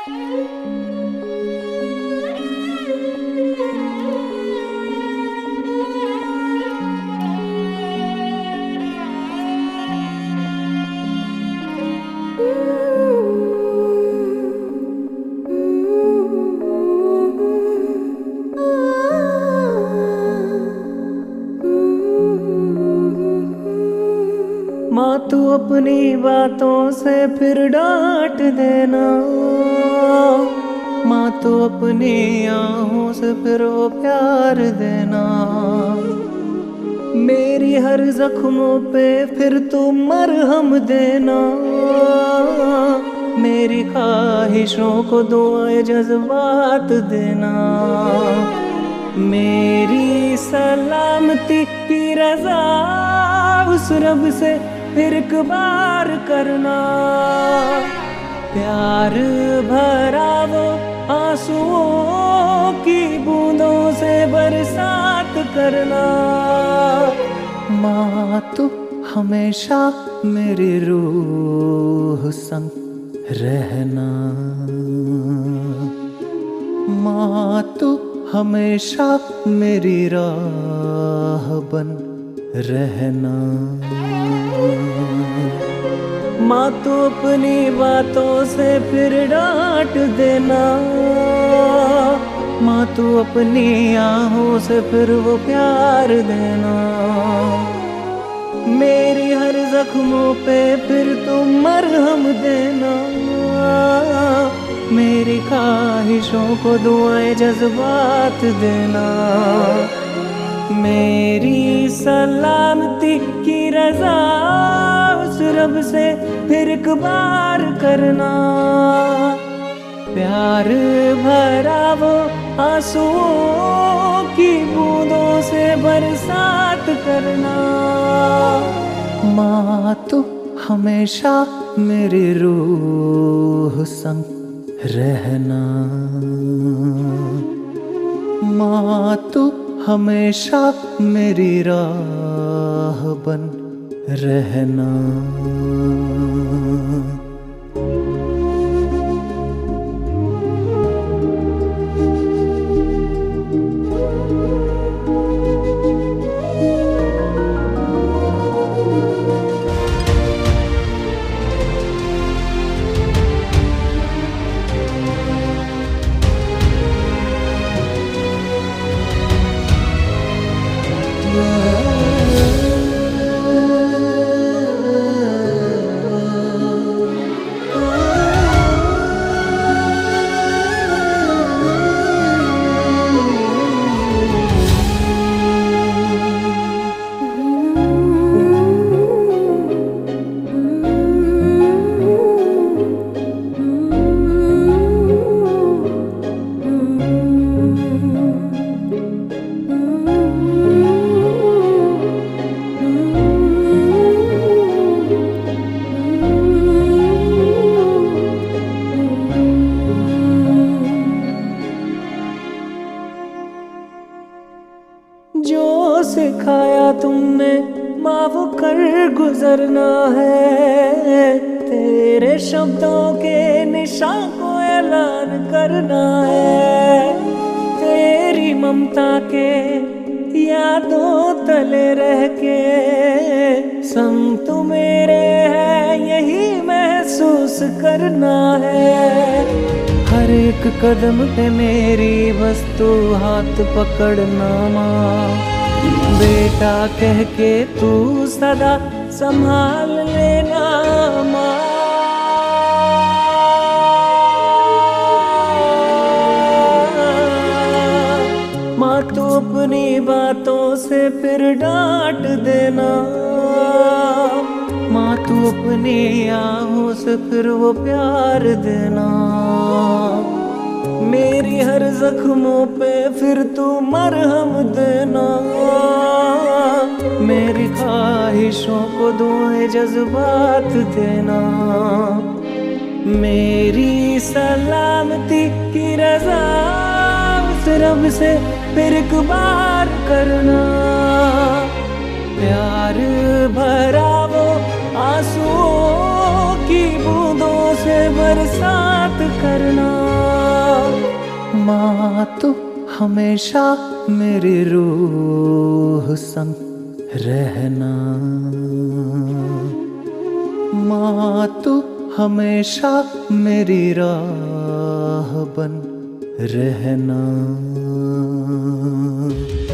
माँ तू अपनी बातों से फिर डांट देना, माँ तू अपनी आहों से फिर वो प्यार देना। मेरी हर जख्मों पे फिर तू मरहम देना, मेरी ख्वाहिशों को दुआएं जज्बात देना। मेरी सलामती की रजा उस रब से फिर एक बार करना। प्यार भरा वो आंसुओं की बूंदों से बरसात करना। माँ तू हमेशा मेरी रूह संग रहना, माँ तू हमेशा मेरी राह बन रहना। माँ तू अपनी बातों से फिर डांट देना, माँ तू अपनी आहों से फिर वो प्यार देना। मेरी हर जख्मों पे फिर तू मरहम देना, मेरी ख्वाहिशों को दुआएं जज्बात देना। मेरी सलामती की रजा उस रब से फिर एक बार करना। प्यार भरा वो आंसुओं की बूंदों से बरसात करना। माँ तू हमेशा मेरी रूह संग रहना, माँ तू हमेशा मेरी राह बन रहना। जो सिखाया तुमने माँ वो कर गुजरना है, तेरे शब्दों के निशान को ऐलान करना है। तेरी ममता के यादों तले रह के संग तू मेरे है यही महसूस करना है। हर एक कदम पे मेरी बस तू हाथ पकड़ना माँ, बेटा कह के तू सदा संभाल लेना माँ। माँ तू अपनी बातों से फिर डांट देना, माँ तू अपनी आहों से फिर वो प्यार देना। मेरी हर जख्मों पे फिर तू मरहम देना, मेरी ख्वाहिशों को दुआएं जज्बात देना। मेरी सलामती की रजा उस रब से फिर एक बार करना। प्यार भरा वो आंसुओं की बूंदों से बरसात करना। माँ तू हमेशा मेरी रूह संग रहना। माँ तू हमेशा मेरी राह बन रहना।